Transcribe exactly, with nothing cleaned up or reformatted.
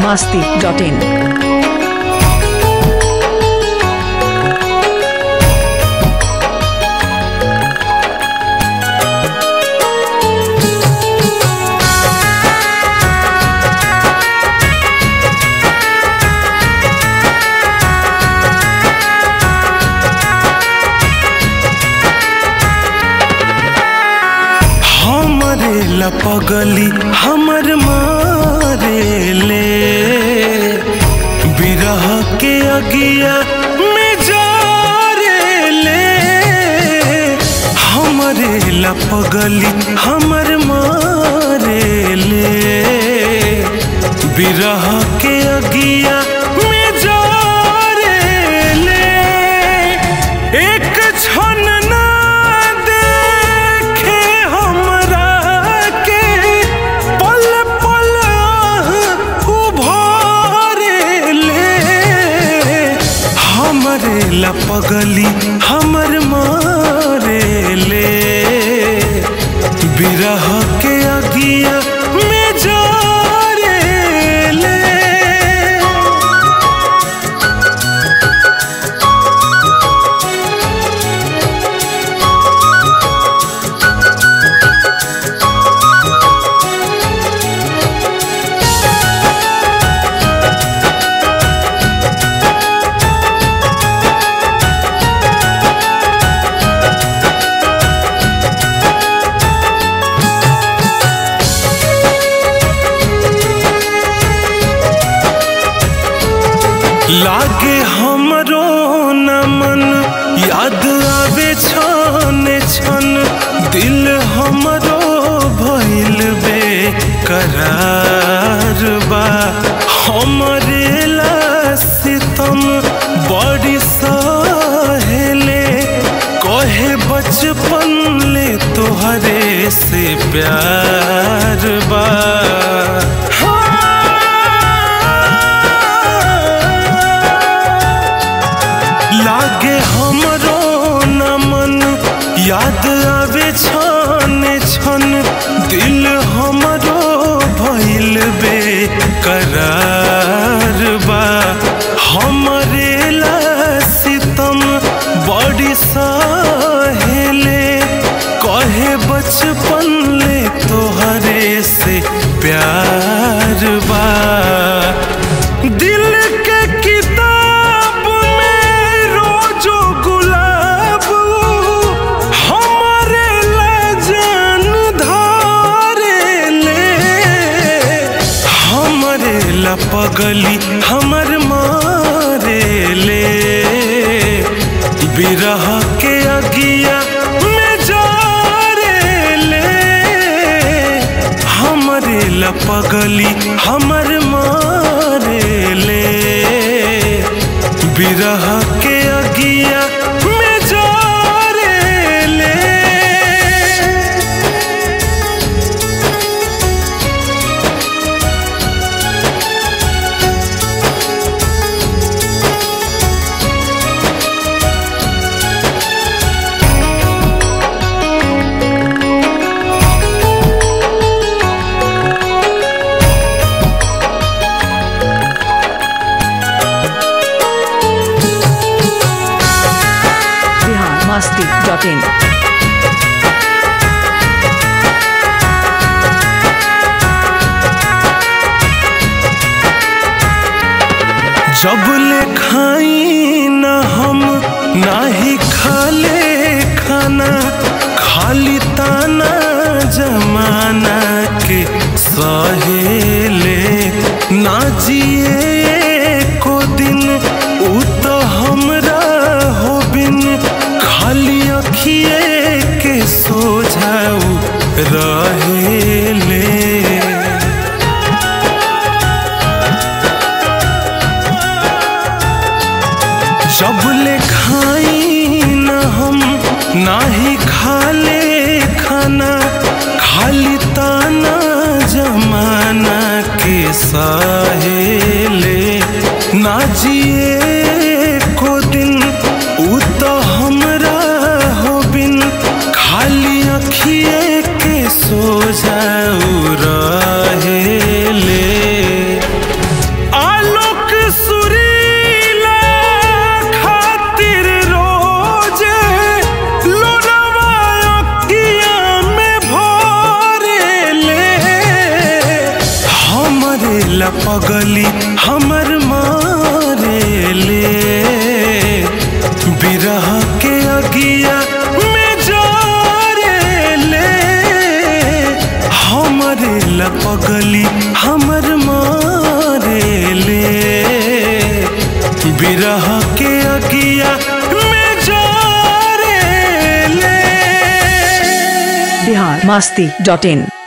masti dot in. पगली हमर मारे ले बिरह के अगिया में जारे ले हमरे ला पगली हमर मारे ले बिरह के अगिया में जारे ले एक क्षण ना देखे हमरा ला पगली हमर मारे ले बिरह के अगिया में जारे ले। लागे हमरो न मन याद आवे छन छन दिल हमरो भइल बेकरार बा हमरे ला सितम बड़ी सहेले कहे बचपन ले तोहरे से प्यार बा लागे हमरो न मन याद आवे छन छन दिल हमरो भइल बेकरार बा हमरे ला सितम बड़ी सहेले कहे बचपन ले तोहरे से प्यार बा दिल के किताब पगली हमर मारे ले बिरह के अगिया में जारे ले हमरे ला पगली हमर मारे ले बिरह के अगिया में जारे ले। masti dot in. जब ले खाई न हम नाही खाले खाना खाली ताना जमाना के सहेले ना जिए को दिन उ तो हमरा हो बिन खाली अखिए के सोझाऊ रहेले जब ले खाई न हम नाही खाले खाना खाली ताना जमाना के सहेले ना जिए को दिन उ तो हमरा हो बिन खाली अखिए के सोझाऊ रहेले ला पगली हमर मारे ले बिरह के अगिया में जारे ले हमरे ला पगली हमर मारे ले बिरह के अगिया में जारे ले बिहार मस्ती डॉट इन।